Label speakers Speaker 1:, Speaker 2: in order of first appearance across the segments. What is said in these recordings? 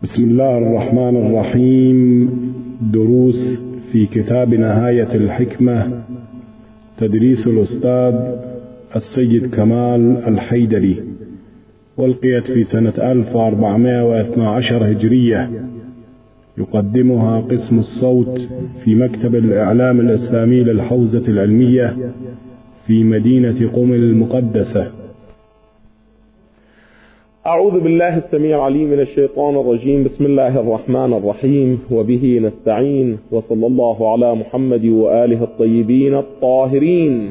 Speaker 1: بسم الله الرحمن الرحيم. دروس في كتاب نهاية الحكمة، تدريس الأستاذ السيد كمال الحيدري، والقيت في سنة 1412 هجرية. يقدمها قسم الصوت في مكتب الإعلام الإسلامي للحوزة العلمية في مدينة قم المقدسة.
Speaker 2: أعوذ بالله السميع العليم من الشيطان الرجيم. بسم الله الرحمن الرحيم، وبه نستعين، وصلى الله على محمد وآله الطيبين الطاهرين.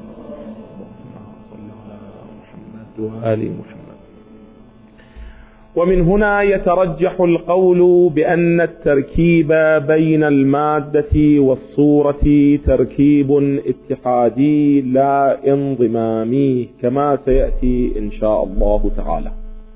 Speaker 2: ومن هنا يترجح القول بأن التركيب بين المادة والصورة تركيب اتحادي لا انضمامي، كما سيأتي إن شاء الله تعالى.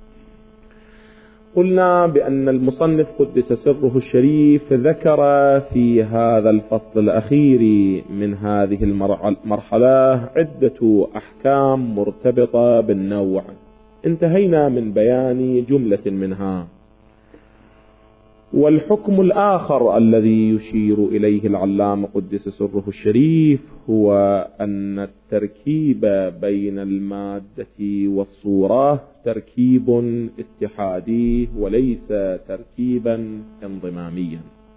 Speaker 2: قلنا بأن المصنف قدس سره الشريف ذكر في هذا الفصل الأخير من هذه المرحلة عدة أحكام مرتبطة بالنوع، انتهينا من بيان جملة منها. والحكم الآخر الذي يشير إليه العلامة قدس سره الشريف هو أن التركيب بين المادة والصورة تركيب اتحادي وليس تركيبا انضماميا.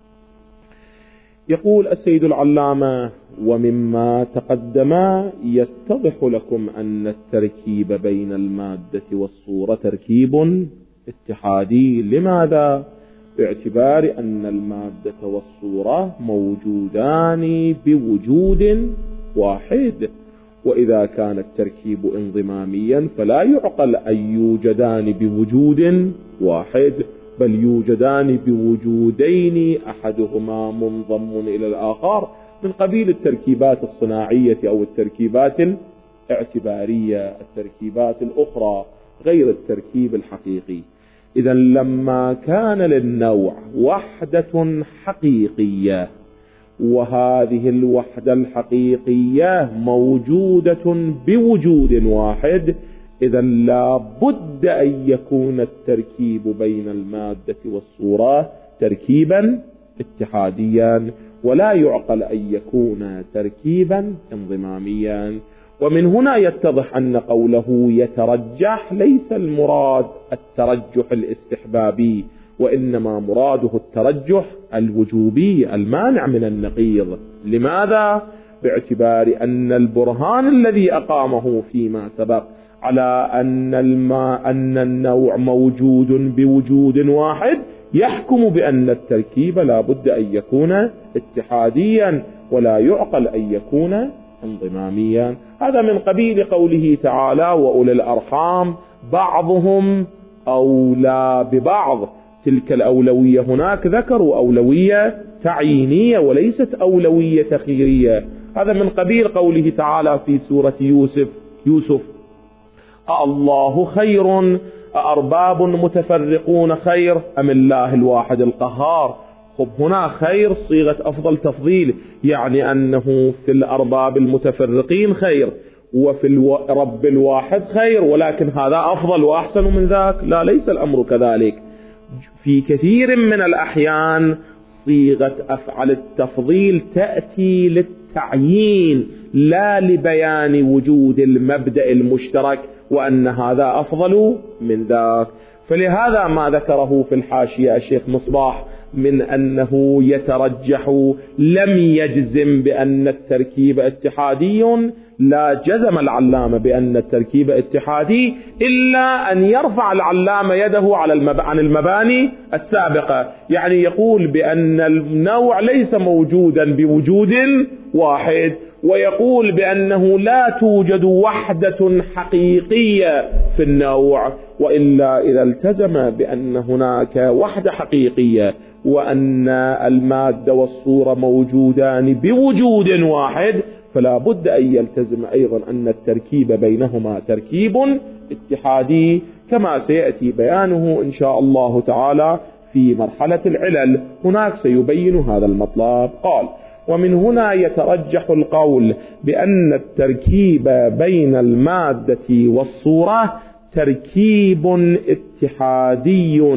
Speaker 2: يقول السيد العلامة: ومما تقدم يتضح لكم أن التركيب بين المادة والصورة تركيب اتحادي. لماذا؟ باعتبار أن المادة والصورة موجودان بوجود واحد، وإذا كان التركيب انضماميا فلا يعقل أن يوجدان بوجود واحد، بل يوجدان بوجودين أحدهما منضم إلى الآخر، من قبيل التركيبات الصناعية أو التركيبات الاعتبارية، التركيبات الأخرى غير التركيب الحقيقي. إذا لما كان للنوع وحدة حقيقية، وهذه الوحدة الحقيقية موجودة بوجود واحد، إذا لا بد أن يكون التركيب بين المادة والصورة تركيبا اتحاديا، ولا يعقل أن يكون تركيبا انضماميا. ومن هنا يتضح أن قوله يترجح ليس المراد الترجح الاستحبابي، وإنما مراده الترجح الوجوبي المانع من النقيض. لماذا؟ باعتبار أن البرهان الذي أقامه فيما سبق على أن النوع موجود بوجود واحد يحكم بأن التركيب لا بد أن يكون اتحاديا، ولا يعقل أن يكون انضماميا. هذا من قبيل قوله تعالى: وأولي الأرحام بعضهم أولى ببعض. تلك الأولوية هناك ذكروا أولوية تعيينية وليست أولوية تخييرية. هذا من قبيل قوله تعالى في سورة يوسف: أالله خير أأرباب متفرقون خير أم الله الواحد القهار. خب هنا خير صيغة أفضل تفضيل، يعني أنه في الأرباب المتفرقين خير، وفي الرب الواحد خير، ولكن هذا أفضل وأحسن من ذاك؟ لا، ليس الأمر كذلك. في كثير من الأحيان صيغة أفعل التفضيل تأتي للتعيين لا لبيان وجود المبدأ المشترك وأن هذا أفضل من ذاك. فلهذا ما ذكره في الحاشية الشيخ مصباح من أنه يترجح لم يجزم بأن التركيب اتحادي، لا جزم العلامة بأن التركيب اتحادي إلا أن يرفع العلامة يده عن المباني السابقة، يعني يقول بأن النوع ليس موجودا بوجود واحد، ويقول بأنه لا توجد وحدة حقيقية في النوع، وإلا إذا التزم بأن هناك وحدة حقيقية وأن المادة والصورة موجودان بوجود واحد، فلا بد أن يلتزم أيضا أن التركيب بينهما تركيب اتحادي، كما سيأتي بيانه إن شاء الله تعالى في مرحلة العلل. هناك سيبين هذا المطلب. قال: ومن هنا يترجح القول بأن التركيب بين المادة والصورة تركيب اتحادي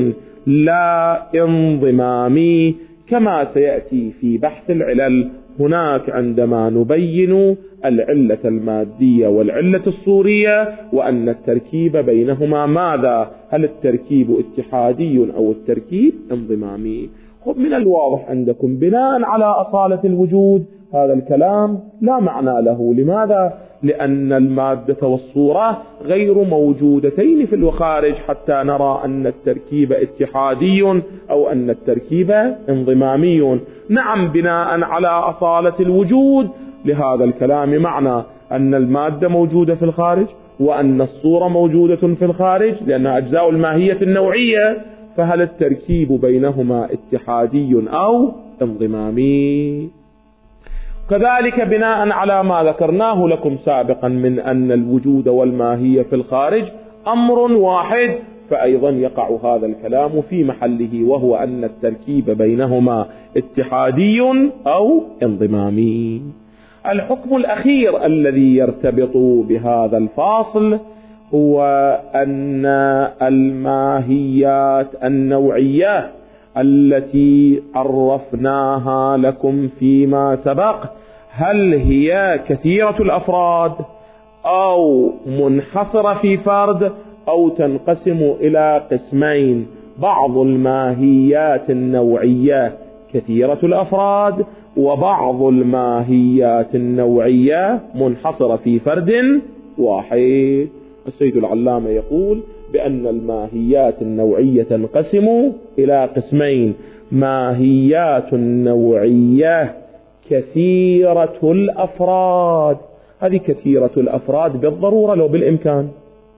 Speaker 2: لا انضمامي، كما سيأتي في بحث العلل هناك عندما نبين العلة المادية والعلة الصورية، وأن التركيب بينهما ماذا؟ هل التركيب اتحادي أو التركيب انضمامي؟ من الواضح عندكم بناء على أصالة الوجود هذا الكلام لا معنى له. لماذا؟ لأن المادة والصورة غير موجودتين في الخارج حتى نرى أن التركيب اتحادي أو أن التركيب انضمامي. نعم، بناء على أصالة الوجود لهذا الكلام معنى أن المادة موجودة في الخارج وأن الصورة موجودة في الخارج لأنها أجزاء الماهية النوعية، فهل التركيب بينهما اتحادي أو انضمامي؟ كذلك بناء على ما ذكرناه لكم سابقا من أن الوجود والماهية في الخارج أمر واحد، فأيضا يقع هذا الكلام في محله، وهو أن التركيب بينهما اتحادي أو انضمامي. الحكم الأخير الذي يرتبط بهذا الفاصل هو أن الماهيات النوعية التي عرفناها لكم فيما سبق هل هي كثيرة الأفراد أو منحصرة في فرد أو تنقسم إلى قسمين؟ بعض الماهيات النوعية كثيرة الأفراد، وبعض الماهيات النوعية منحصرة في فرد واحد. السيد العلامة يقول بأن الماهيات النوعية تنقسم إلى قسمين: ماهيات نوعية كثيرة الأفراد. هذه كثيرة الأفراد بالضرورة لو بالإمكان.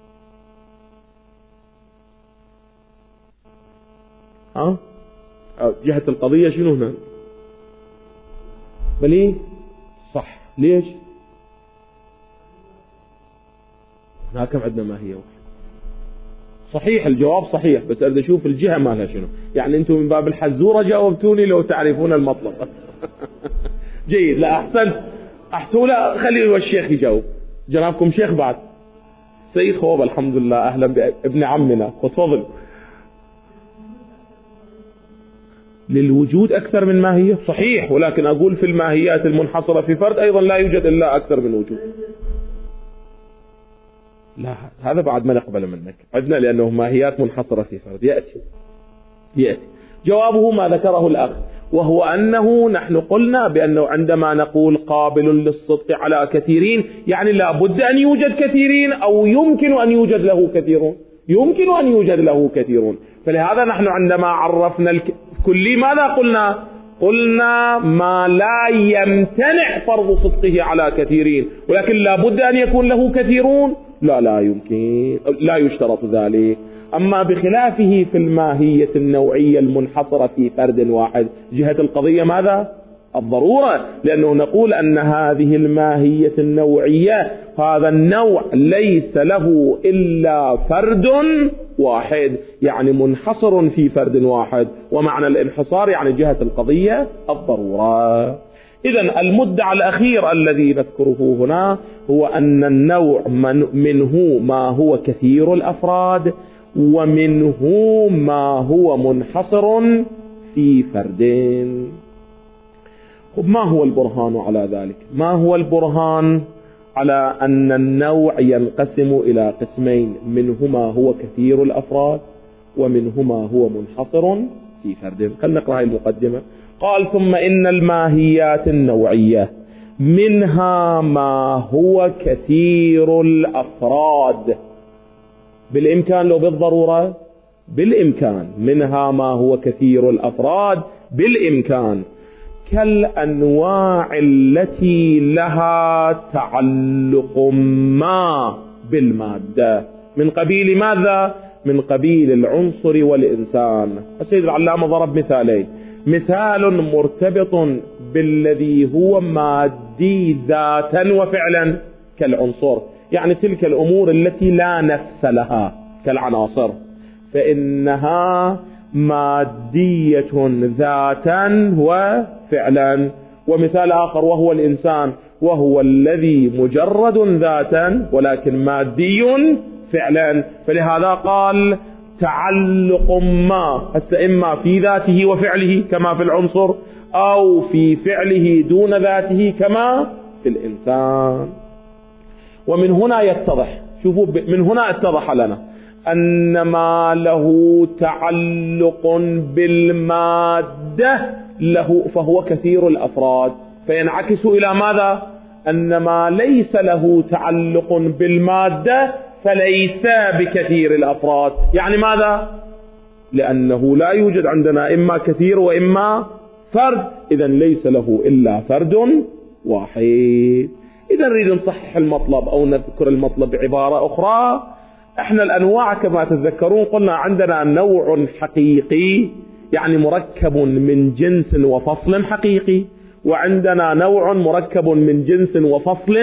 Speaker 2: جهة القضية شنو هنا؟ بلي صح. ليش؟ هنا كم عندنا ماهية واحدة؟ صحيح، الجواب صحيح، بس أريد أشوف الجهة مالها شنو. يعني أنتم من باب الحزورة جاوبتوني لو تعرفون المطلب. جيد، لا أحسن لا خلي الشيخ يجاوب. جنابكم شيخ بعد سيد خوب، الحمد لله، أهلا بابن عمنا، تفضل. للوجود أكثر من ماهية صحيح، ولكن أقول في الماهيات المنحصرة في فرد أيضا لا يوجد إلا أكثر من وجود. لا، هذا بعد ما نقبل منك، عدنا لأنه ماهيات منحصرة في فرد. يأتي جوابه ما ذكره الأخ، وهو أنه نحن قلنا بأنه عندما نقول قابل للصدق على كثيرين يعني لا بد أن يوجد كثيرين أو يمكن أن يوجد له كثيرون، يمكن أن يوجد له كثيرون. فلهذا نحن عندما عرفنا الكلي ماذا قلنا؟ قلنا ما لا يمتنع فرض صدقه على كثيرين، ولكن لا بد أن يكون له كثيرون، لا يمكن، لا يشترط ذلك. أما بخلافه في الماهية النوعية المنحصرة في فرد واحد، جهة القضية ماذا؟ الضرورة، لأنه نقول أن هذه الماهية النوعية هذا النوع ليس له إلا فرد واحد، يعني منحصر في فرد واحد، ومعنى الانحصار يعني جهة القضية الضرورة. إذن المدعى الأخير الذي نذكره هنا هو أن النوع منه ما هو كثير الأفراد ومنه ما هو منحصر في فردين. ما هو البرهان على ذلك؟ ما هو البرهان على أن النوع ينقسم إلى قسمين، منهما هو كثير الأفراد ومنهما هو منحصر في فرد؟ خلينا نقرأ هذه المقدمة. قال: ثم إن الماهيات النوعية منها ما هو كثير الأفراد. بالإمكان لو بالضرورة؟ بالإمكان. منها ما هو كثير الأفراد بالإمكان، كالأنواع التي لها تعلق ما بالمادة. من قبيل ماذا؟ من قبيل العنصر والإنسان. السيد العلامة ضرب مثالين: مثال مرتبط بالذي هو مادي ذاتا وفعلا كالعنصر، يعني تلك الأمور التي لا نفس لها كالعناصر فإنها مادية ذاتا وفعلا. ومثال آخر وهو الإنسان، وهو الذي مجرد ذاتا ولكن مادي فعلا. فلهذا قال: تعلق ما، هسه إما في ذاته وفعله كما في العنصر، أو في فعله دون ذاته كما في الإنسان. ومن هنا يتضح، شوفوا من هنا اتضح لنا أن ما له تعلق بالمادة له فهو كثير الأفراد، فينعكس إلى ماذا؟ أن ما ليس له تعلق بالمادة فليس بكثير الأفراد. يعني ماذا؟ لأنه لا يوجد عندنا إما كثير وإما فرد، إذن ليس له إلا فرد واحد. إذا نريد نصحح المطلب أو نذكر المطلب بعبارة أخرى، احنا الأنواع كما تتذكرون قلنا عندنا نوع حقيقي يعني مركب من جنس وفصل حقيقي، وعندنا نوع مركب من جنس وفصل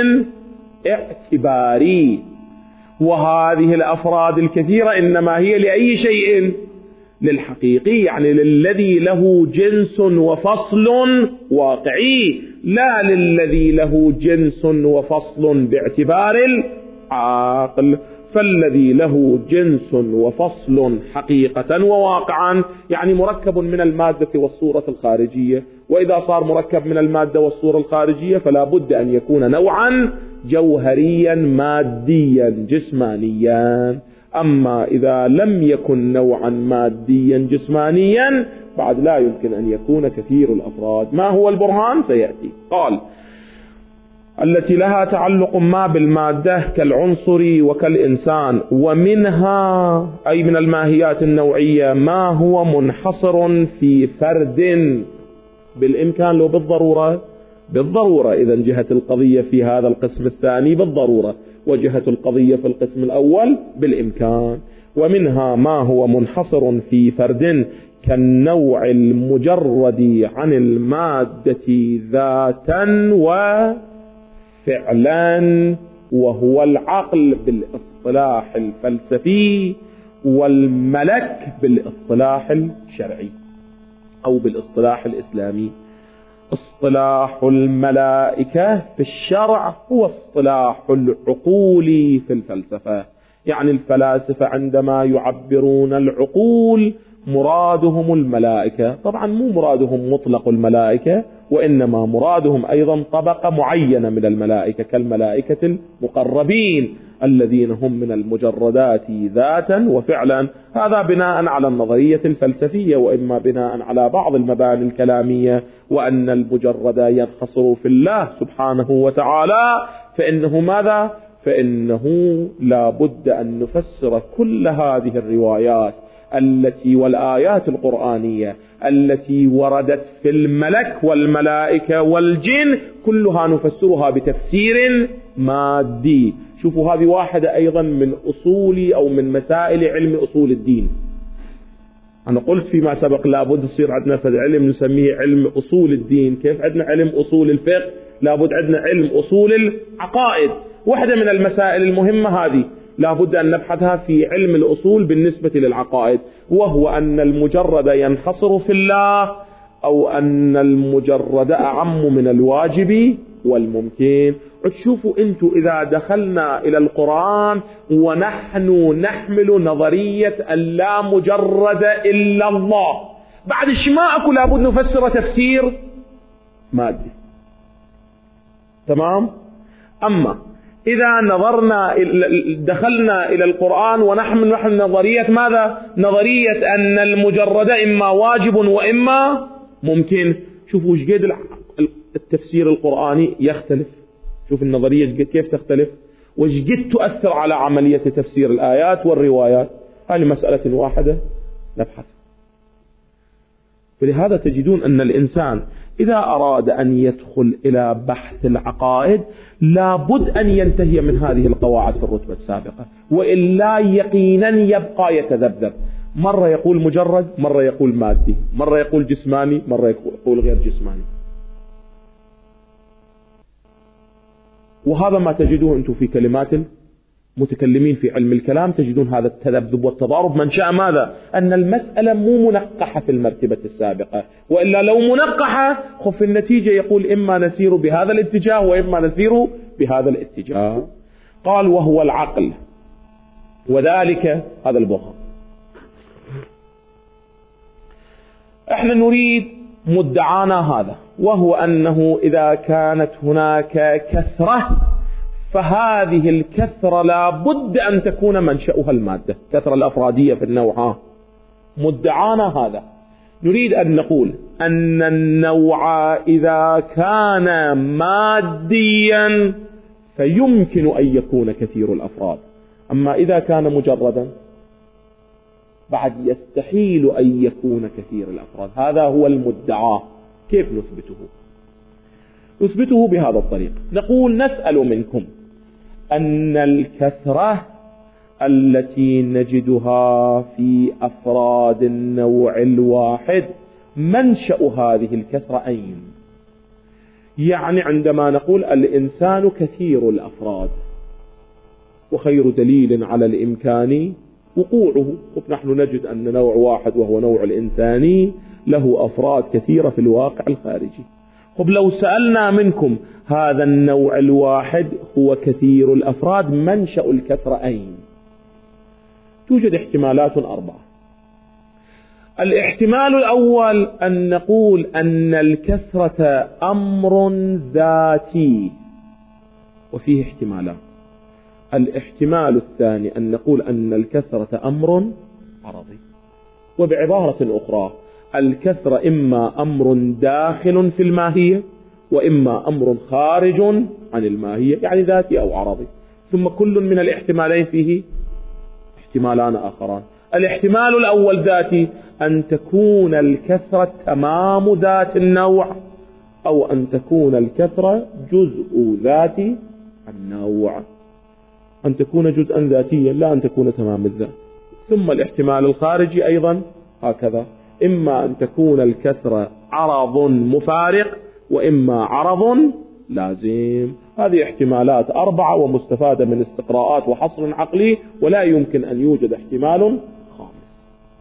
Speaker 2: اعتباري. وهذه الأفراد الكثيرة إنما هي لأي شيء؟ للحقيقي، يعني للذي له جنس وفصل واقعي، لا للذي له جنس وفصل باعتبار العقل. فالذي له جنس وفصل حقيقة وواقعا يعني مركب من المادة والصورة الخارجية، وإذا صار مركب من المادة والصورة الخارجية فلا بد أن يكون نوعا جوهريا ماديا جسمانيا. أما إذا لم يكن نوعا ماديا جسمانيا بعد لا يمكن أن يكون كثير الأفراد. ما هو البرهان؟ سيأتي. قال التي لها تعلق ما بالمادة كالعنصر وكالإنسان، ومنها أي من الماهيات النوعية ما هو منحصر في فرد بالإمكان لو بالضرورة. إذا جهة القضية في هذا القسم الثاني بالضرورة، وجهة القضية في القسم الأول بالإمكان. ومنها ما هو منحصر في فرد كالنوع المجرد عن المادة ذاتا وفعلا، وهو العقل بالاصطلاح الفلسفي، والملك بالاصطلاح الشرعي أو بالاصطلاح الإسلامي. اصطلاح الملائكة في الشرع هو اصطلاح العقول في الفلسفة. يعني الفلاسفة عندما يعبرون العقول مرادهم الملائكة، طبعا مو مرادهم مطلق الملائكة، وإنما مرادهم أيضا طبقة معينة من الملائكة كالملائكة المقربين الذين هم من المجردات ذاتا وفعلا. هذا بناء على النظرية الفلسفية، وإما بناء على بعض المباني الكلامية، وأن المجرد ينحصر في الله سبحانه وتعالى. فإنه ماذا؟ فإنه لا بد أن نفسر كل هذه الروايات التي والآيات القرآنية التي وردت في الملك والملائكة والجن كلها نفسرها بتفسير مادي. شوفوا هذه واحدة أيضا من أصول أو من مسائل علم أصول الدين. أنا قلت فيما سبق لابد يصير عندنا في العلم نسميه علم أصول الدين. كيف عندنا علم أصول الفقه لابد عندنا علم أصول العقائد. واحدة من المسائل المهمة هذه لابد أن نبحثها في علم الأصول بالنسبة للعقائد، وهو أن المجرد ينحصر في الله، أو أن المجرد أعم من الواجب والممكن. تشوفوا أنتوا إذا دخلنا إلى القرآن ونحن نحمل نظرية اللا مجرد إلا الله، بعد الشماء لابد نفسر تفسير مادي. تمام؟ أما إذا نظرنا دخلنا إلى القرآن ونحمل نظرية ماذا؟ نظرية أن المجرد إما واجب وإما ممكن. شوفوا وش قد التفسير القرآني يختلف. شوف النظرية كيف تختلف، وش قد تؤثر على عملية تفسير الآيات والروايات. هذه مسألة واحدة نبحث. فلهذا تجدون أن الإنسان إذا أراد أن يدخل إلى بحث العقائد لابد أن ينتهي من هذه القواعد في الرتبة السابقة، وإلا يقينا يبقى يتذبذب. مرة يقول مجرد، مرة يقول مادي، مرة يقول جسماني، مرة يقول غير جسماني. وهذا ما تجدوه أنتم في كلمات متكلمين في علم الكلام، تجدون هذا التذبذب والتضارب منشأ ماذا؟ أن المسألة مو منقحة في المرتبة السابقة، وإلا لو منقحة خف النتيجة يقول إما نسير بهذا الاتجاه وإما نسير بهذا الاتجاه. قال وهو العقل، وذلك هذا البرهان احنا نريد مدعانا هذا، وهو أنه إذا كانت هناك كثرة فهذه الكثرة لا بد أن تكون منشأها المادة، كثرة الأفرادية في النوع. مدعانا هذا نريد أن نقول أن النوع إذا كان ماديا فيمكن أن يكون كثير الأفراد، أما إذا كان مجردا بعد يستحيل أن يكون كثير الأفراد. هذا هو المدعى. كيف نثبته؟ نثبته بهذا الطريق. نقول نسأل منكم أن الكثرة التي نجدها في أفراد النوع الواحد منشأ هذه الكثرة أين؟ يعني عندما نقول الإنسان كثير الأفراد، وخير دليل على الإمكان وقوعه، ونحن نجد أن نوع واحد وهو نوع الإنساني له أفراد كثيرة في الواقع الخارجي. طب لو سألنا منكم هذا النوع الواحد هو كثير الأفراد، منشأ الكثرة أين؟ توجد احتمالات 4. الاحتمال الأول أن نقول أن الكثرة أمر ذاتي، وفيه احتمالات. الاحتمال الثاني أن نقول أن الكثرة أمر عرضي. وبعبارة أخرى الكثرة إما أمر داخل في الماهية وإما أمر خارج عن الماهية، يعني ذاتي أو عرضي. ثم كل من الاحتمالين فيه احتمالان آخران. الاحتمال الأول ذاتي، أن تكون الكثرة تمام ذات النوع، أو أن تكون الكثرة جزء ذات النوع، أن تكون جزءا ذاتيا لا أن تكون تمام الذات. ثم الاحتمال الخارجي أيضا هكذا، إما أن تكون الكثرة عرض مفارق وإما عرض لازم. هذه احتمالات 4 ومستفادة من استقراءات وحصر عقلي، ولا يمكن أن يوجد احتمال خامس.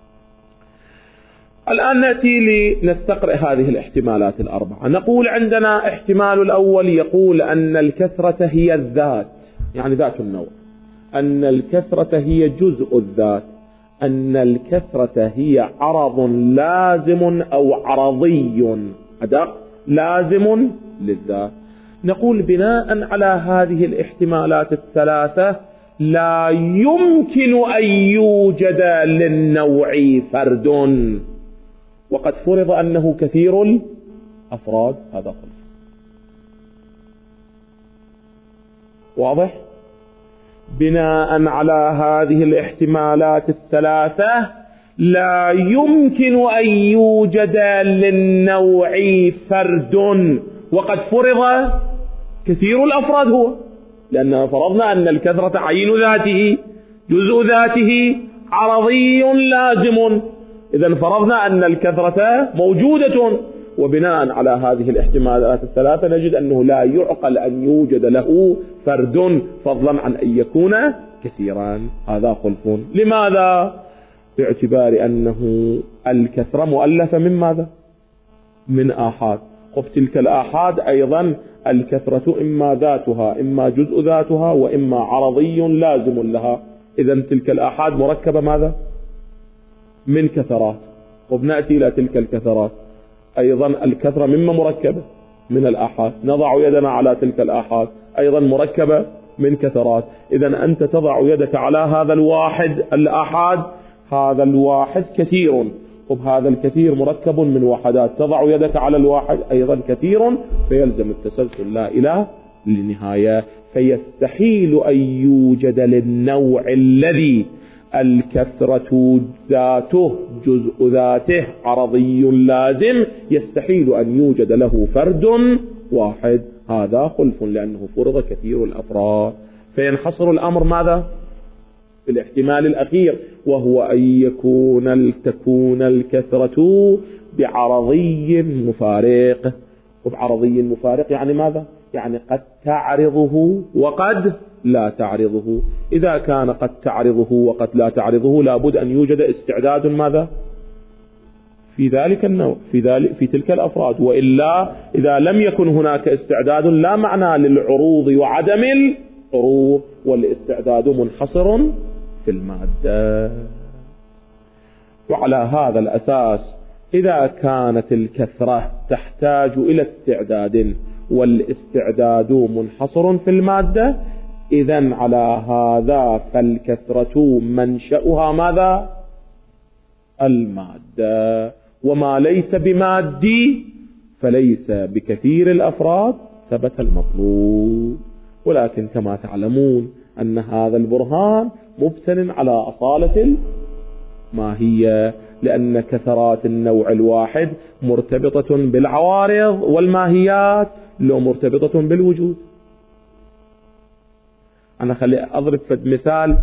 Speaker 2: الآن نأتي لنستقرأ هذه الاحتمالات 4. نقول عندنا احتمال الأول يقول أن الكثرة هي الذات، يعني ذات النوع، أن الكثرة هي جزء الذات، أن الكثرة هي عرض لازم أو عرضي أدق لازم للذات. نقول بناء على هذه الاحتمالات 3 لا يمكن أن يوجد للنوع فرد، وقد فرض أنه كثير الأفراد. هذا خلف واضح. بناء على هذه الاحتمالات 3 لا يمكن أن يوجد للنوع فرد، وقد فرض كثير الأفراد هو، لأننا فرضنا أن الكثرة عين ذاته جزء ذاته عرضي لازم، إذن فرضنا أن الكثرة موجودة. وبناء على هذه الاحتمالات 3 نجد أنه لا يعقل أن يوجد له فرد فضلا عن أن يكون كثيرا. هذا خلف. لماذا؟ باعتبار أنه الكثرة مؤلفة من ماذا؟ من آحاد. تلك الآحاد أيضا الكثرة إما ذاتها إما جزء ذاتها وإما عرضي لازم لها. إذن تلك الآحاد مركبة ماذا؟ من كثرات. وبنأتي إلى تلك الكثرات أيضا الكثرة مما مركبة من الآحاد، نضع يدنا على تلك الآحاد أيضا مركبة من كثرات. إذن أنت تضع يدك على هذا الواحد الآحاد، هذا الواحد كثير، وبهذا الكثير مركب من وحدات، تضع يدك على الواحد أيضا كثير، فيلزم التسلسل لا إله للنهاية. فيستحيل أن يوجد للنوع الذي الكثرة ذاته جزء ذاته عرضي لازم، يستحيل أن يوجد له فرد واحد. هذا خلف لأنه فرض كثير الأفراد. فينحصر الأمر ماذا؟ في الاحتمال الأخير، وهو أن تكون الكثرة بعرضي مفارق. وبعرضي مفارق يعني ماذا؟ يعني قد تعرضه وقد لا تعرضه. إذا كان قد تعرضه وقد لا تعرضه لابد أن يوجد استعداد ماذا؟ في ذلك النوع، في تلك الأفراد، وإلا إذا لم يكن هناك استعداد لا معنى للعروض وعدم العروض، والاستعداد منحصر في المادة. وعلى هذا الأساس إذا كانت الكثرة تحتاج إلى استعداد والاستعداد منحصر في المادة، إذن على هذا فالكثرة منشأها ماذا؟ المادة، وما ليس بمادي فليس بكثير الأفراد ثبت المطلوب. ولكن كما تعلمون أن هذا البرهان مبتن على أصالة الماهية، لأن كثرات النوع الواحد مرتبطة بالعوارض، والماهيات لو مرتبطة بالوجود. أنا خلي أضرب مثال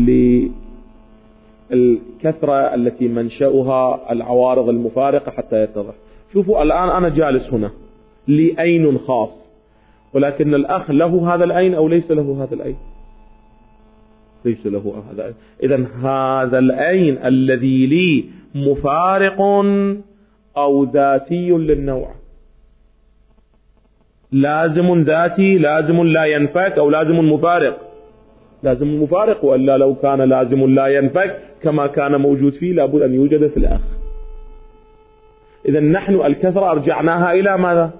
Speaker 2: للكثرة التي منشأها العوارض المفارقة حتى يتضح. شوفوا الآن أنا جالس هنا لي عين خاص، ولكن الأخ له هذا العين أو ليس له هذا العين؟ ليس له هذا العين. إذن هذا العين الذي لي مفارق أو ذاتي للنوع؟ لازم ذاتي، لازم لا ينفك، أو لازم مفارق؟ لازم مفارق، وإلا لو كان لازم لا ينفك كما كان موجود فيه لابد أن يوجد في الأخ. إذن نحن الكثرة أرجعناها إلى ماذا؟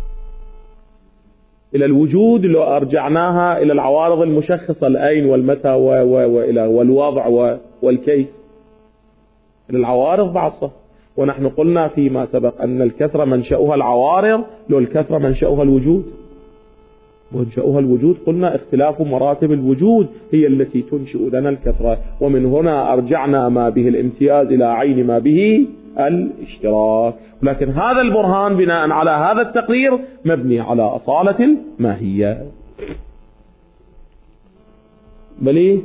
Speaker 2: إلى الوجود، لو أرجعناها إلى العوارض المشخصة الأين والمتى والوضع والكيف، إلى العوارض بعضها. ونحن قلنا فيما سبق أن الكثرة منشأها العوارض، لو الكثرة منشأها الوجود. منشأها الوجود قلنا اختلاف مراتب الوجود هي التي تنشئ لنا الكثرة، ومن هنا أرجعنا ما به الامتياز إلى عين ما به الاشتراك. ولكن هذا البرهان بناء على هذا التقرير مبني على أصالة الماهية. بلي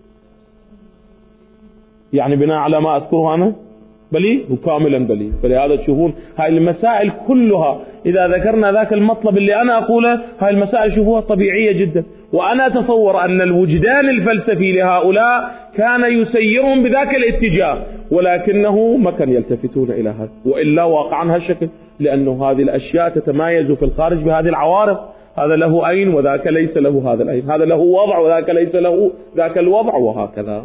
Speaker 2: يعني بناء على ما أذكره أنا بلي وكاملا بلي. فلهذا تشوفون هاي المسائل كلها إذا ذكرنا ذاك المطلب اللي أنا أقوله، هاي المسائل شوفوها طبيعية جدا. وأنا أتصور أن الوجدان الفلسفي لهؤلاء كان يسيرهم بذاك الاتجاه، ولكنه ما كان يلتفتون إلى هذا، وإلا واقعا هالشكل، لأنه هذه الأشياء تتمايز في الخارج بهذه العوارض. هذا له عين وذاك ليس له هذا العين، هذا له وضع وذاك ليس له ذاك الوضع، وهكذا.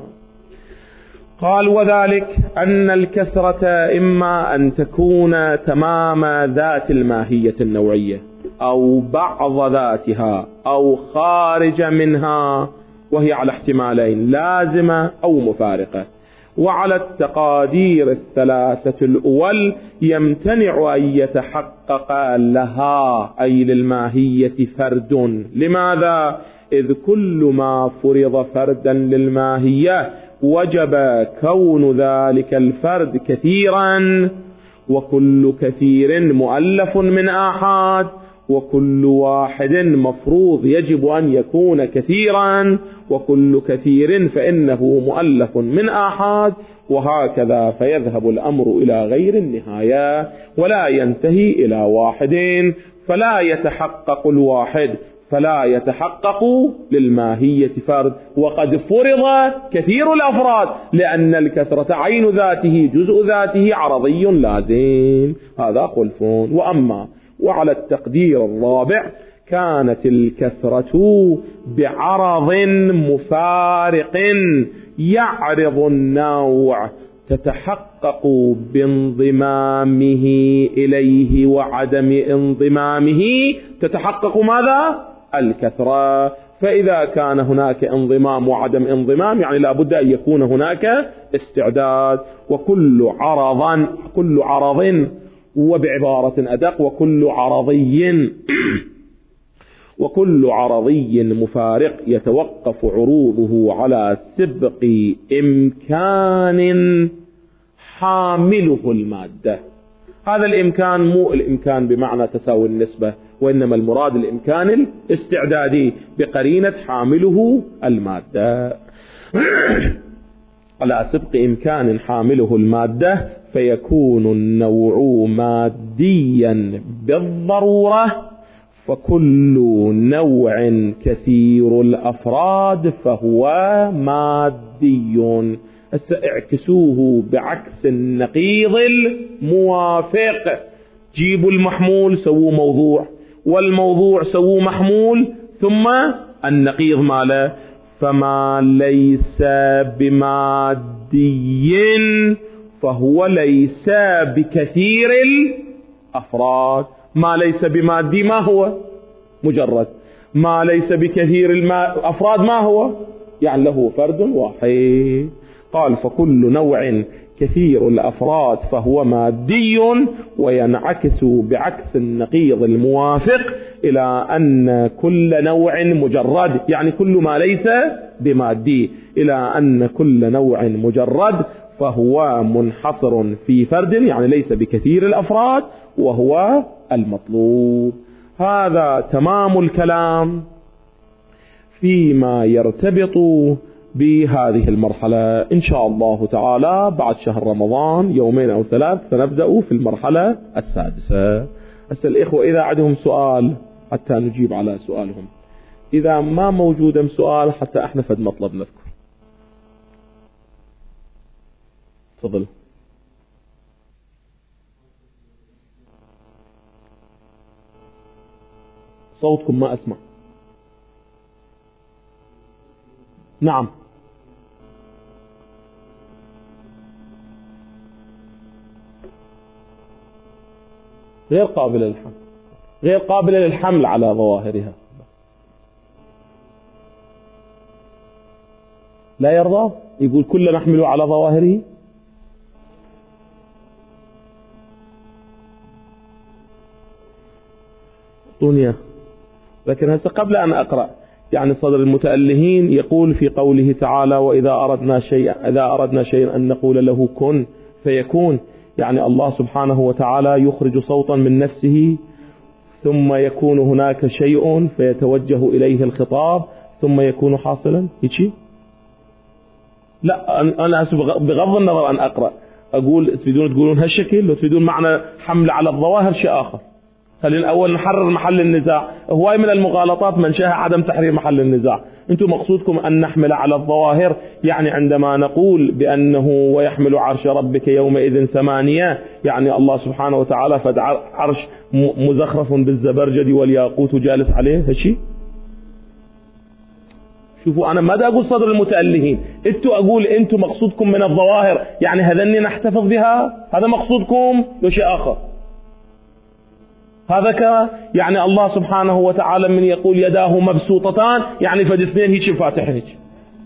Speaker 2: قال وذلك أن الكثرة إما أن تكون تمام ذات الماهية النوعية أو بعض ذاتها أو خارج منها، وهي على احتمالين: لازمة أو مفارقة. وعلى التقادير الثلاثة الأول يمتنع أن يتحقق لها أي للماهية فرد. لماذا؟ إذ كل ما فرض فردا للماهية وجب كون ذلك الفرد كثيرا، وكل كثير مؤلف من آحاد، وكل واحد مفروض يجب أن يكون كثيرا، وكل كثير فإنه مؤلف من آحاد، وهكذا فيذهب الأمر إلى غير النهاية ولا ينتهي إلى واحد، فلا يتحقق الواحد، فلا يتحقق للماهية فرد، وقد فرض كثير الأفراد، لأن الكثرة عين ذاته جزء ذاته عرضي لازم، هذا خلف. وأما وعلى التقدير الرابع كانت الكثرة بعرض مفارق يعرض النوع تتحقق بانضمامه إليه وعدم انضمامه. تتحقق ماذا؟ الكثرة. فإذا كان هناك انضمام وعدم انضمام يعني لا بد أن يكون هناك استعداد. وكل عرض وبعبارة أدق وكل عرضي مفارق يتوقف عروضه على سبق إمكان حامله المادة. هذا الإمكان مو الإمكان بمعنى تساوي النسبة، وإنما المراد الإمكان الاستعدادي بقرينة حامله المادة. على سبق إمكان حامله المادة فيكون النوع ماديا بالضرورة، فكل نوع كثير الأفراد فهو مادي. اعكسوه بعكس النقيض الموافق. جيبوا المحمول سووا موضوع، والموضوع سووا محمول، ثم النقيض ماله. فما ليس بمادي فهو ليس بكثير الأفراد. ما ليس بمادي ما هو؟ مجرد. ما ليس بكثير الأفراد ما هو؟ يعني له فرد واحد. قال فكل نوع كثير الأفراد فهو مادي، وينعكس بعكس النقيض الموافق إلى أن كل نوع مجرد، يعني كل ما ليس بمادي، إلى أن كل نوع مجرد فهو منحصر في فرد، يعني ليس بكثير الأفراد، وهو المطلوب. هذا تمام الكلام فيما يرتبط بهذه المرحلة. إن شاء الله تعالى بعد شهر رمضان 2 أو 3 سنبدأ في المرحلة السادسة. أسأل الإخوة إذا عندهم سؤال حتى نجيب على سؤالهم، إذا ما موجود سؤال حتى احنا فد مطلب نذكر. تفضل. صوتكم ما أسمع. نعم. غير قابلة للحمل، غير قابلة للحمل على ظواهرها. لا يرضى، يقول كل نحمل على ظواهره. دنيا. لكن هسه قبل أن أقرأ، يعني صدر المتألهين يقول في قوله تعالى وإذا أردنا شيئا أن نقول له كن فيكون، يعني الله سبحانه وتعالى يخرج صوتا من نفسه ثم يكون هناك شيء فيتوجه إليه الخطاب ثم يكون حاصلا. هيك؟ لا، أنا بغض النظر أن أقرأ أقول تريدون تقولون هالشكل، لو تريدون معنى حمل على الظواهر شيء آخر. خلينا أول نحرر محل النزاع. هواي من المغالطات منشأها عدم تحرير محل النزاع. أنتم مقصودكم أن نحمل على الظواهر، يعني عندما نقول بأنه ويحمل عرش ربك يومئذ 8، يعني الله سبحانه وتعالى فد عرش مزخرف بالزبرجد والياقوت جالس عليه. هالشي شوفوا، أنا ما دا أقول صدر المتألهين، أنتم أقول أنتم مقصودكم من الظواهر يعني هذني نحتفظ بها، هذا مقصودكم لو شيء آخر. هذا يعني الله سبحانه وتعالى من يقول يداه مبسوطتان، يعني فد اثنين هيك فاتحين هيك.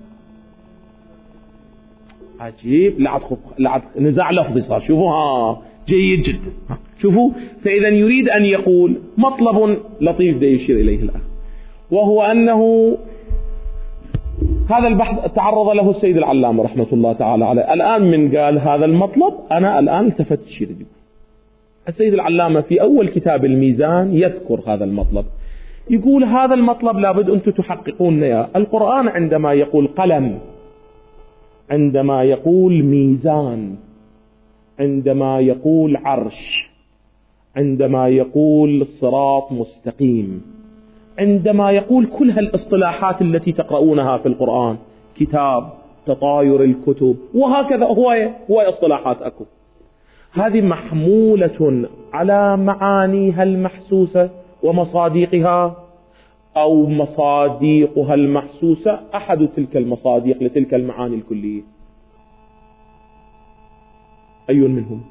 Speaker 2: عجيب، لعد نزاع لفظي صار. شوفوا جيد جدا. شوفوا، فإذا يريد أن يقول مطلب لطيف دا يشير إليه الآن، وهو أنه هذا البحث تعرض له السيد العلامة رحمة الله تعالى عليه. الآن من قال هذا المطلب أنا الآن التفت شيء. السيد العلامة في أول كتاب الميزان يذكر هذا المطلب، يقول هذا المطلب لابد أنتم تحققون إياه. القرآن عندما يقول قلم، عندما يقول ميزان، عندما يقول عرش، عندما يقول صراط مستقيم، عندما يقول كل هالاصطلاحات التي تقرؤونها في القرآن، كتاب، تطاير الكتب وهكذا، هو اصطلاحات أكو، هذه محمولة على معانيها المحسوسة ومصادقها، أو مصادقها المحسوسة أحد تلك المصادق لتلك المعاني الكلية. أي منهم؟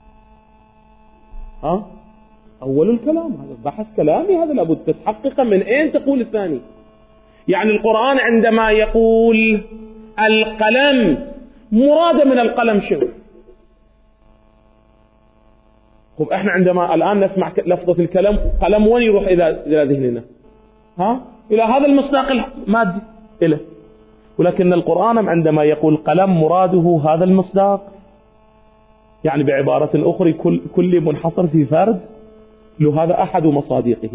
Speaker 2: أول الكلام، هذا بحث كلامي، هذا لابد تتحقق من أين تقول الثاني. يعني القرآن عندما يقول القلم، مراد من القلم شنو؟ طب احنا عندما الآن نسمع لفظة الكلام قلم، وين يروح إلى ذهننا؟ إلى هذا المصداق المادي إله. ولكن القرآن عندما يقول قلم مراده هذا المصداق، يعني بعبارة أخرى كل منحصر في فرد له هذا أحد مصادقه.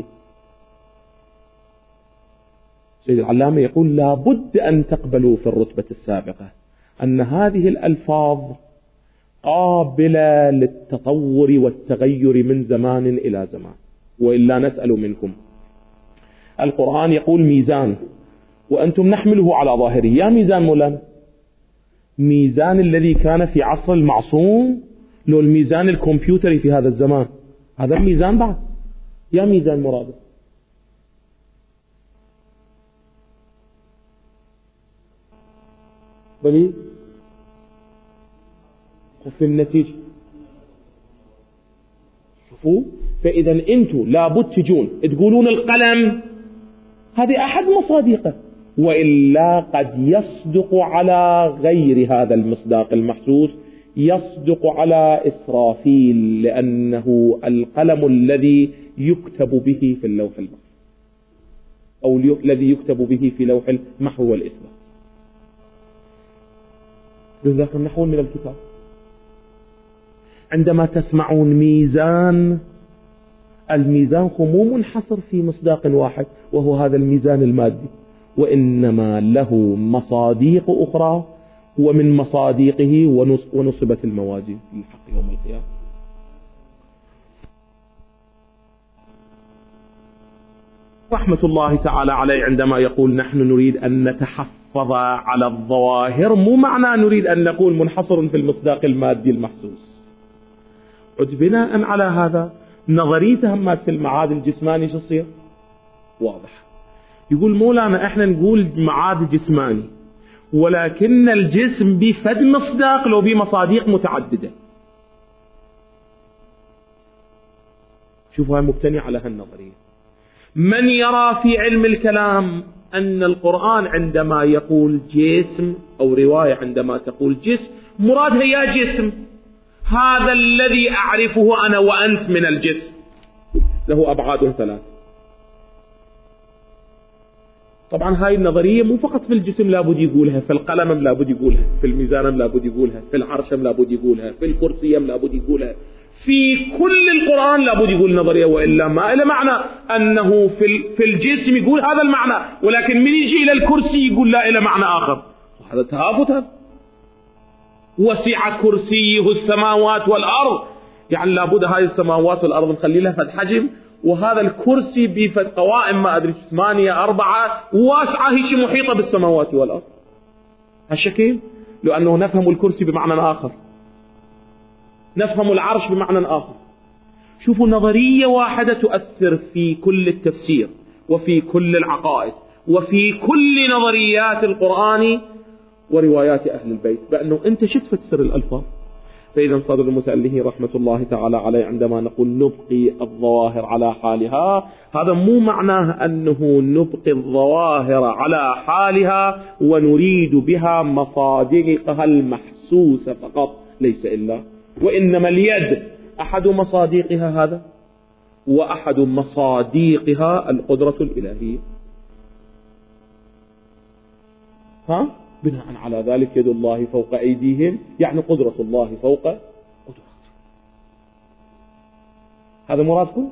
Speaker 2: سيد العلامة يقول لا بد أن تقبلوا في الرتبة السابقة أن هذه الألفاظ قابلة للتطور والتغير من زمان إلى زمان، وإلا نسأل منكم. القرآن يقول ميزان وأنتم نحمله على ظاهره. يا ميزان مولانا، ميزان الذي كان في عصر المعصوم، لو الميزان الكمبيوتري في هذا الزمان، هذا الميزان بعد. يا ميزان مراده بلي وفي النتيجة شوفوا. فإذا أنتم لابد تجون تقولون القلم هذه أحد مصادقه، وإلا قد يصدق على غير هذا المصداق المحسوس، يصدق على إسرافيل، لأنه القلم الذي يكتب به في اللوح المحفوظ، أو الذي يكتب به في لوح المحو والإثبات. لذلك نحول من الكتاب. عندما تسمعون ميزان، الميزان مو منحصر في مصداق واحد وهو هذا الميزان المادي، وإنما له مصاديق أخرى، ومن مصاديقه ونصبت الموازين للحق يوم القيامة. رحمة الله تعالى عليه عندما يقول نحن نريد أن نتحفظ على الظواهر، مو معنى نريد أن نقول منحصر في المصداق المادي المحسوس. بناء على هذا نظرية همات في المعاد الجسماني شو تصير؟ واضح. يقول مولانا احنا نقول معاد جسماني، ولكن الجسم بفد مصداق لو بمصاديق متعددة. شوفوا هاي مبتني على هالنظرية. من يرى في علم الكلام أن القرآن عندما يقول جسم، أو رواية عندما تقول جسم، مرادها يا جسم هذا الذي أعرفه أنا وأنت من الجسم، له أبعاد ثلاث. طبعا هاي النظرية مو فقط في الجسم لابد يقولها، في القلم لابد يقولها، في الميزان لابد يقولها، في العرش لابد يقولها، في الكرسي لابد يقولها، في كل القرآن لابد يقول نظرية، وإلا ما إلى معنى أنه في الجسم يقول هذا المعنى، ولكن من يجي إلى الكرسي يقول لا إلى معنى آخر. هذا تهافت. هذا وسع كرسيه السماوات والأرض، يعني لابد هاي السماوات والأرض نخلي لها فد حجم، وهذا الكرسي بفد قوائم ما أدري 8 4 واسعة هيش محيطة بالسماوات والأرض. هالشكل لأنه نفهم الكرسي بمعنى آخر، نفهم العرش بمعنى آخر. شوفوا نظرية واحدة تؤثر في كل التفسير وفي كل العقائد وفي كل نظريات القرآن وروايات أهل البيت، بأنه أنت شو تفسر الألفاظ. فإذا صدر المتأله رحمة الله تعالى عليه عندما نقول نبقي الظواهر على حالها، هذا مو معناه أنه نبقي الظواهر على حالها ونريد بها مصادقها المحسوسة فقط، ليس إلا، وإنما اليد أحد مصادقها هذا، وأحد مصادقها القدرة الإلهية. بناء على ذلك يد الله فوق أيديهم، يعني قدرة الله فوق قدرته. هذا مرادكم؟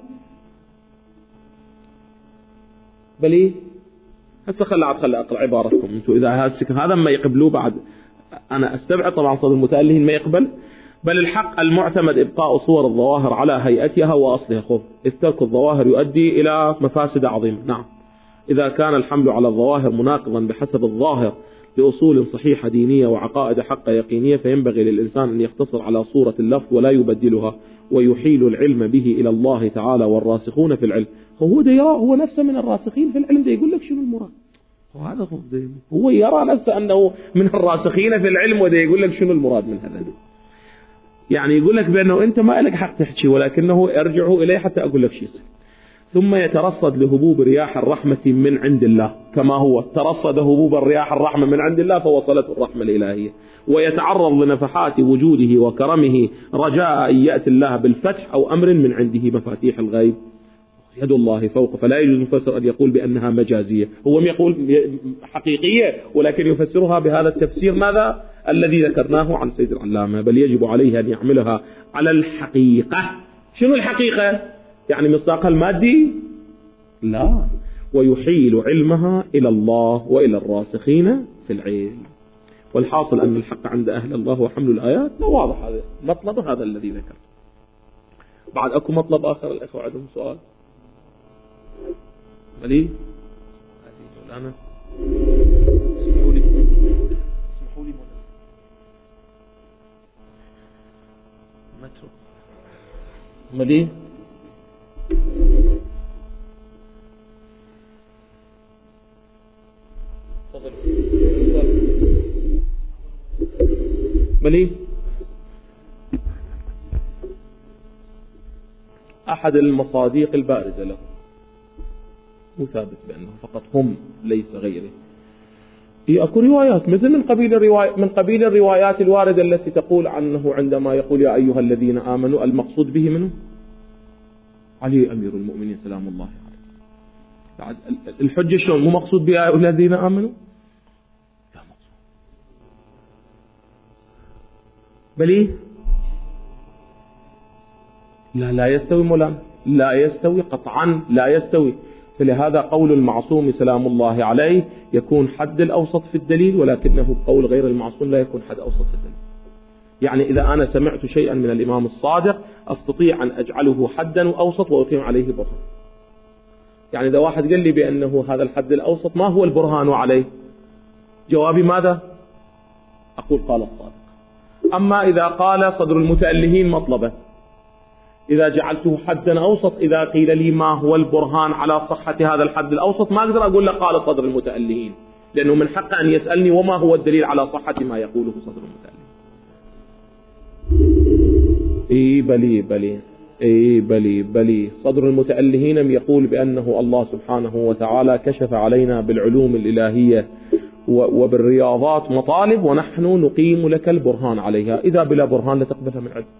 Speaker 2: بل هسه خلي أقرأ عبارتكم أنتم. إذا هذا ما يقبلوه بعد أنا أستبعد طبعا صدر المتألهين ما يقبل. بل الحق المعتمد إبقاء صور الظواهر على هيئتها وأصلها، خذ إذ ترك الظواهر يؤدي إلى مفاسد عظيمة. نعم، إذا كان الحمل على الظواهر مناقضا بحسب الظاهر لأصول صحيحة دينية وعقائد حق يقينية، فينبغي للإنسان أن يقتصر على صورة اللفظ ولا يبدلها، ويحيل العلم به إلى الله تعالى والراسخون في العلم. هو ده يرى هو نفسه من الراسخين في العلم، ده يقول لك شنو المراد. وهذا هو يرى نفسه أنه من الراسخين في العلم، وده يقول لك شنو المراد من هذا. يعني يقول لك بأنه أنت ما لك حق تحكي، ولكنه ارجعوا إليه حتى أقول لك شيء. ثم يترصد لهبوب رياح الرحمة من عند الله، كما هو ترصد هبوب الرياح الرحمة من عند الله فوصلته الرحمة الإلهية، ويتعرض لنفحات وجوده وكرمه رجاء أن يأتي الله بالفتح أو أمر من عنده مفاتيح الغيب. يد الله فوق، فلا يجوز المفسر أن يقول بأنها مجازية، هو يقول حقيقية، ولكن يفسرها بهذا التفسير ماذا الذي ذكرناه عن سيد العلامة، بل يجب عليه أن يعملها على الحقيقة. شنو الحقيقة؟ يعني مصداقها المادي؟ لا، ويحيل علمها إلى الله وإلى الراسخين في العلم. والحاصل أن الحق عند أهل الله وحمل الآيات واضح. هذا مطلب هذا الذي ذكرت. بعد أكو مطلب آخر الأخوة عندهم سؤال؟ ملي مولانا اسمحوا لي مولانا مترو ملي تفضل ملي أحد المصاديق البارزة له، مو ثابت بأنه فقط هم ليس غيره. أكو روايات مثل من قبيل الروايات الواردة التي تقول عنه عندما يقول يا أيها الذين آمنوا المقصود به منه علي أمير المؤمنين سلام الله عليه. الحجة شلون مو مقصود بها يا أيها الذين آمنوا؟ لا مقصود. بلي لا يستوي مولانا، لا يستوي قطعا، لا يستوي. فلهذا قول المعصوم سلام الله عليه يكون حد الأوسط في الدليل، ولكنه قول غير المعصوم لا يكون حد أوسط في الدليل. يعني إذا أنا سمعت شيئا من الإمام الصادق أستطيع أن أجعله حدا وأوسط وأقيم عليه برهان. يعني إذا واحد قال لي بأنه هذا الحد الأوسط ما هو البرهان عليه، جوابي ماذا؟ أقول قال الصادق. أما إذا قال صدر المتألهين مطلبة، إذا جعلته حدا أوسط، إذا قيل لي ما هو البرهان على صحة هذا الحد الأوسط ما أقدر أقول له قال صدر المتألهين، لأنه من حق أن يسألني وما هو الدليل على صحة ما يقوله صدر المتألهين. بلي صدر المتألهين يقول بأنه الله سبحانه وتعالى كشف علينا بالعلوم الإلهية وبالرياضات مطالب ونحن نقيم لك البرهان عليها، إذا بلا برهان لتقبلها من علم.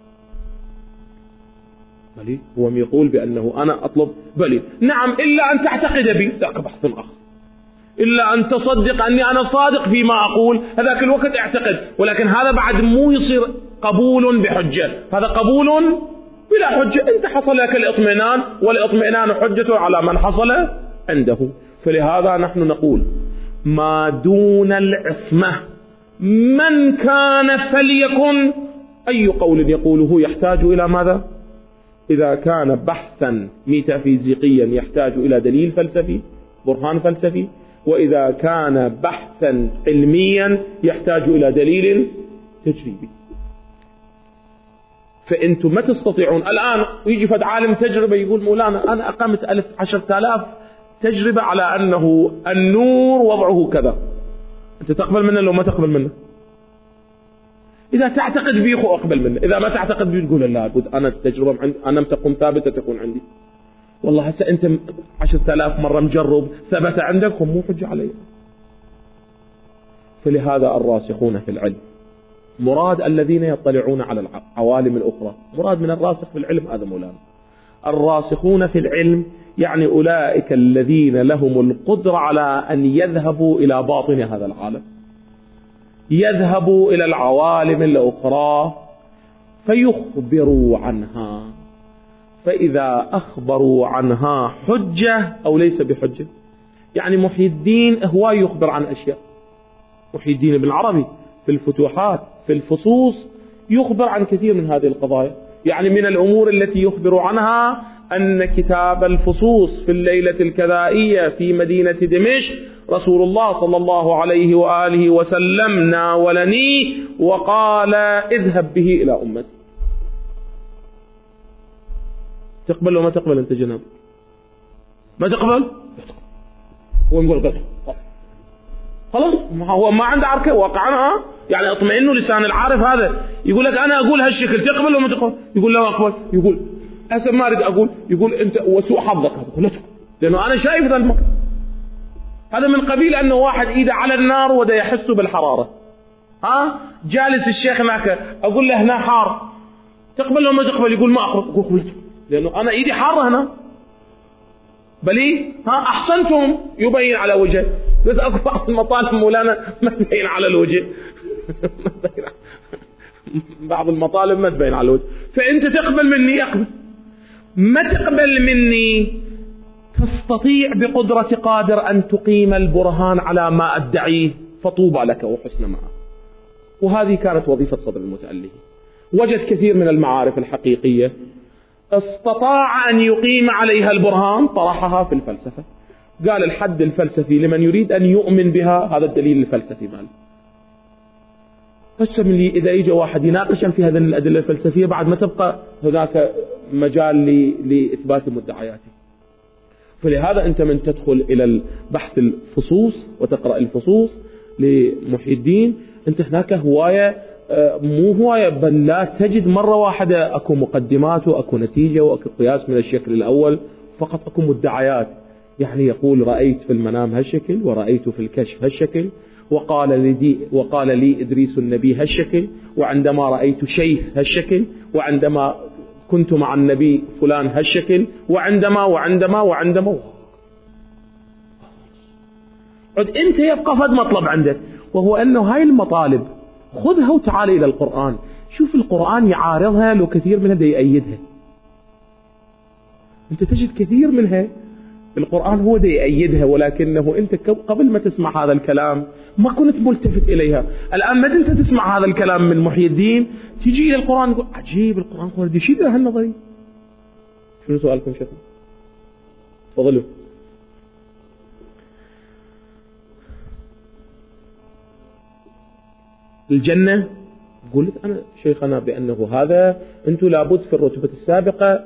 Speaker 2: بلي هو يقول بأنه أنا أطلب بلي نعم إلا أن تعتقد بي، ذاك بحث آخر. إلا أن تصدق أني أنا صادق فيما أقول، هذاك الوقت اعتقد، ولكن هذا بعد مو يصير قبول بحجة، هذا قبول بلا حجة. أنت حصل لك الإطمئنان، والإطمئنان حجة على من حصل عنده. فلهذا نحن نقول ما دون العصمة من كان فليكن أي قول يقوله يحتاج إلى ماذا؟ إذا كان بحثا ميتافيزيقيا يحتاج إلى دليل فلسفي برهان فلسفي، وإذا كان بحثا علميا يحتاج إلى دليل تجريبي. فأنتم ما تستطيعون الآن يجي فد عالم تجربة يقول مولانا أنا أقمت 10,000 تجربة على أنه النور وضعه كذا، أنت تقبل منه لو ما تقبل منه؟ إذا تعتقد بيه أقبل منه، إذا ما تعتقد بيه تقول لا بد أنا التجربة عندي أنا تقوم ثابتة تكون عندي. والله هسه أنت 10,000 مرة مجرب ثبت عندك هم مو حجة علي. فلهذا الراسخون في العلم مراد الذين يطلعون على العوالم الأخرى، مراد من الراسخ في العلم هذا مولانا. الراسخون في العلم يعني أولئك الذين لهم القدرة على أن يذهبوا إلى باطن هذا العالم، يذهبوا إلى العوالم الأخرى فيخبروا عنها، فإذا أخبروا عنها حجة أو ليس بحجة. يعني محي الدين هو يخبر عن أشياء، محي الدين ابن العربي في الفتوحات في الفصوص يخبر عن كثير من هذه القضايا. يعني من الأمور التي يخبر عنها أن كتاب الفصوص في الليلة الكذائية في مدينة دمشق رسول الله صلى الله عليه وآله وسلم ناولني وقال اذهب به إلى أمتي. تقبل وما تقبل أنت جناب؟ ما تقبل؟ هو يقول قبل خلاص، هو ما عنده عركة واقعا. يعني اطمئنوا لسان العارف هذا يقول لك أنا أقول هالشكل تقبل وما تقبل؟ يقول لا أقبل. يقول أسا ما أريد أقول. يقول أنت وسوء حظك هذا لا تقبل، لأنه أنا شايف ذا المكان. هذا من قبيل أنه واحد إيده على النار وده يحس بالحرارة. جالس الشيخ هناك أقول له هنا حار، تقبل وما تقبل؟ يقول ما أقبل. أقول قبلت، لأنه أنا إيدي حارة هنا. بلي أحسنتم يبين على وجهه، بس أكو بعض المطالب مولانا ما تبين على الوجه. بعض المطالب ما تبين على الوجه. فأنت تقبل مني أقبل، ما تقبل مني تستطيع بقدرة قادر أن تقيم البرهان على ما أدعيه، فطوبى لك وحسن معه. وهذه كانت وظيفة صدر المتألهين. وجد كثير من المعارف الحقيقية استطاع أن يقيم عليها البرهان، طرحها في الفلسفة. قال الحد الفلسفي لمن يريد أن يؤمن بها هذا الدليل الفلسفي ماله. فالسم لي إذا يجي واحد يناقش في هذه الأدلة الفلسفية بعد ما تبقى هناك مجال لإثبات مدعياته. فلهذا أنت من تدخل إلى البحث الفصوص وتقرأ الفصوص لمحي الدين، أنت هناك هواية مو هواية، بل لا تجد مرة واحدة أكو مقدمات وأكو نتيجة وأكو قياس من الشكل الأول، فقط أكو مدعيات. يعني يقول رأيت في المنام هالشكل، ورأيت في الكشف هالشكل، وقال لي إدريس النبي هالشكل، وعندما رأيت شيخ هالشكل، وعندما كنت مع النبي فلان هالشكل، وعندما عد أنت يبقى فد مطلب عندك، وهو أنه هاي المطالب خذها وتعال إلى القرآن. شوف القرآن يعارضها، لو كثير منها دي يأيدها. أنت تجد كثير منها القرآن هو دي يأيدها، ولكنه أنت قبل ما تسمع هذا الكلام ما كنت ملتفت إليها. الآن ما أنت تسمع هذا الكلام من محي الدين، تيجي إلى القرآن تقول عجيب، القرآن قول دي شيء هالنظري. شنو سؤالكم شيخنا؟ تفضلوا. الجنة قلت أنا شيخنا بأنه هذا أنتم لابد في الرتبة السابقة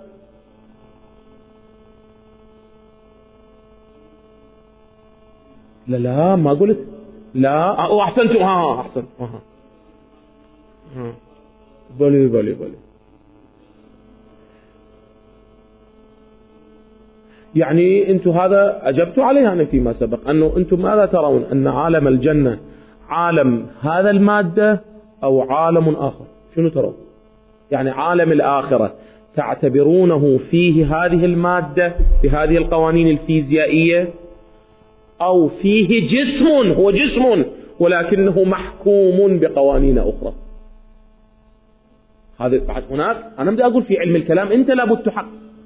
Speaker 2: لا ما قلت لا. أحسنتم. أحسنت. بلي يعني أنتم هذا أجبتوا عليه أنا فيما سبق، أنه أنتم ماذا ترون؟ أن عالم الجنة عالم هذا المادة أو عالم آخر؟ شنو ترون؟ يعني عالم الآخرة تعتبرونه فيه هذه المادة بهذه القوانين الفيزيائية، أو فيه جسم هو جسم ولكنه محكوم بقوانين أخرى؟ هذا بعد هناك أنا بدي أقول في علم الكلام أنت لابد تحقق.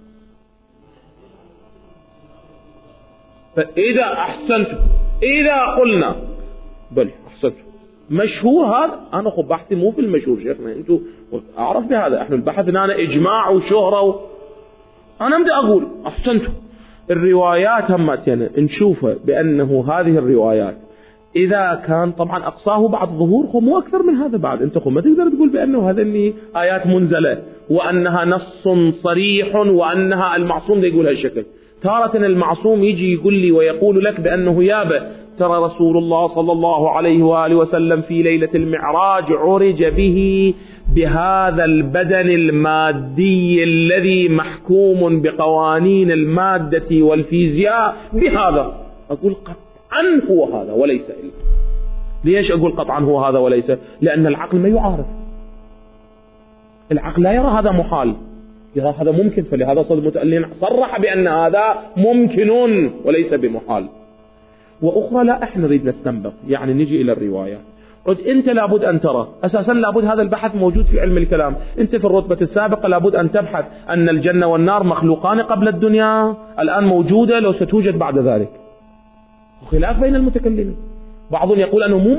Speaker 2: فإذا أحسنت، إذا قلنا بل أحسنت مشهور هذا، أنا خب بحثي مو في المشهور شيخنا، أنتوا أعرف بهذا، إحنا البحث هنا إجماع وشهرة أنا بدي أقول أحسنتوا. الروايات همتنا نشوفها بأنه هذه الروايات إذا كان طبعا أقصاه بعد ظهور خب مو أكثر من هذا بعد، أنت خب ما تقدر تقول بأنه هذا اللي آيات منزلة وأنها نص صريح وأنها المعصوم ده يقول هالشكل. تارة المعصوم يجي يقول لي ويقول لك بأنه يابا ترى رسول الله صلى الله عليه وآله وسلم في ليلة المعراج عرج به بهذا البدن المادي الذي محكوم بقوانين المادة والفيزياء بهذا. أقول قطعا هو هذا وليس إلا. ليش أقول قطعا هو هذا وليس؟ لأن العقل ما يعارض، العقل لا يرى هذا محال، يرى هذا ممكن، فلهذا صدق المتألين صرح بأن هذا ممكن وليس بمحال. وأخرى لا احنا نريد نستنبط، يعني نجي إلى الرواية. أنت لابد أن ترى أساسا، لابد هذا البحث موجود في علم الكلام. أنت في الرتبة السابقة لابد أن تبحث أن الجنة والنار مخلوقان قبل الدنيا، الآن موجودة لو ستوجد بعد ذلك، وخلاف بين المتكلمين. بعضهم يقول أنه مو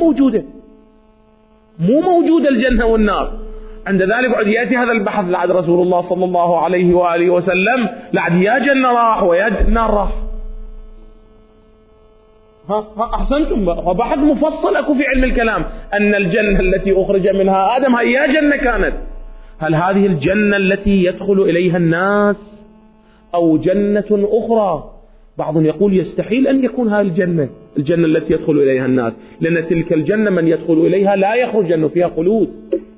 Speaker 2: موجودة الجنة والنار. عند ذلك بعد يأتي هذا البحث لعد رسول الله صلى الله عليه وآله وسلم لعد يا جنة راح ويا نار راح. أحسنتم. بحث مفصل أكو في علم الكلام أن الجنة التي أخرج منها آدم هي يا جنة كانت. هل هذه الجنة التي يدخل إليها الناس أو جنة أخرى؟ بعضهم يقول يستحيل أن يكون هذه الجنة التي يدخل إليها الناس، لأن تلك الجنة من يدخل إليها لا يخرج أنه فيها خلود.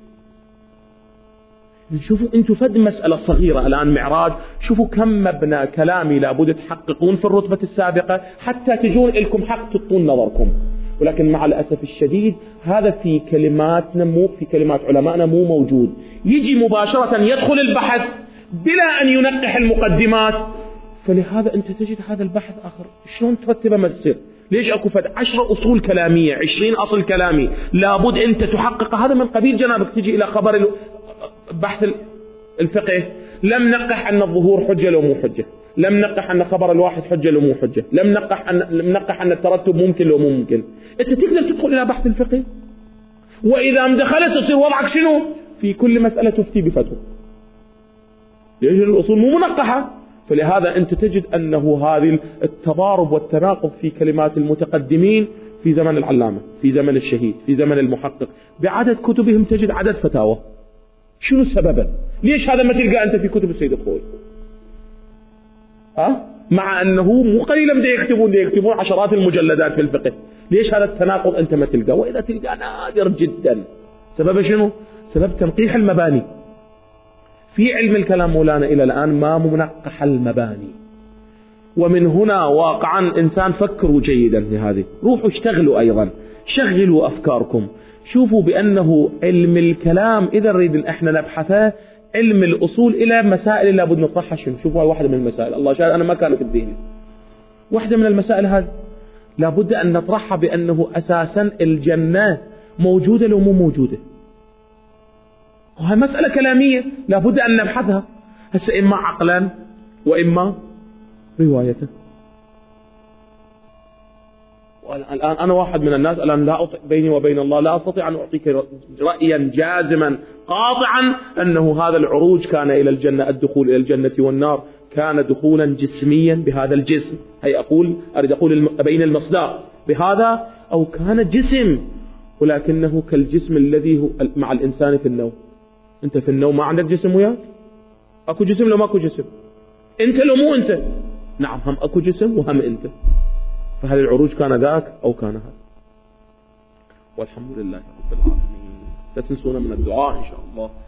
Speaker 2: شوفوا انتم فد مسألة صغيرة الآن معراج، شوفوا كم مبنى كلامي لابد تحققون في الرتبة السابقة حتى تجون لكم حق تطون نظركم. ولكن مع الأسف الشديد هذا في كلماتنا مو في كلمات علمائنا مو موجود. يجي مباشرة يدخل البحث بلا أن ينقح المقدمات، فلهذا أنت تجد هذا البحث آخر شلون ترتبه ما تصير. ليش أكو فد 10 أصول كلامية 20 أصل كلامي لابد أنت تحقق هذا من قبيل جنابك تجي إلى خبر بحث الفقه. لم نقح أن الظهور حجة لو مو حجة، لم نقح أن خبر الواحد حجة لو مو حجة، لم نقح أن الترتب ممكن لو مو ممكن. أنت تقدر تدخل إلى بحث الفقه، وإذا دخلت تصير وضعك شنو؟ في كل مسألة تفتي بفتوى. ليش الأصول مو منقحة؟ فلهذا أنت تجد أنه هذه التضارب والتناقض في كلمات المتقدمين في زمن العلامة، في زمن الشهيد، في زمن المحقق، بعدد كتبهم تجد عدد فتاوى. شنو سببه؟ ليش هذا ما تلقى أنت في كتب السيد الخوئي؟ مع أنه مو قليلا بده يكتبون عشرات المجلدات في الفقه. ليش هذا التناقض أنت ما تلقى؟ وإذا تلقى نادر جدا سبب شنو؟ سبب تنقيح المباني. في علم الكلام مولانا إلى الآن ما منقح المباني، ومن هنا واقعا إنسان فكروا جيدا في هذه، روحوا اشتغلوا أيضا، شغلوا أفكاركم، شوفوا بأنه علم الكلام إذا نريد إحنا نبحثه علم الأصول إلى مسائل لابد نطرحها. شوفوا هاي واحدة من المسائل، الله شاهد أنا ما كانت في الذهن، واحدة من المسائل هذه لابد أن نطرحها بأنه أساسا الجنة موجودة لو مو موجودة، وهي مسألة كلامية لابد أن نبحثها، هسه إما عقلا وإما رواية. الآن أنا واحد من الناس الآن لا أطيع بيني وبين الله، لا أستطيع أن أعطيك رأيا جازما قاطعا أنه هذا العروج كان إلى الجنة، الدخول إلى الجنة والنار كان دخولا جسميا بهذا الجسم، هي أريد أقول بين المصداق بهذا، أو كان جسم ولكنه كالجسم الذي هو مع الإنسان في النوم. أنت في النوم ما عندك جسم وياك؟ أكو جسم لو ماكو جسم؟ أنت لو مو أنت؟ نعم، هم أكو جسم وهم أنت. فهل العروج كان ذاك أو كان هذا؟ والحمد لله رب العالمين. لا تنسونا من الدعاء إن شاء الله.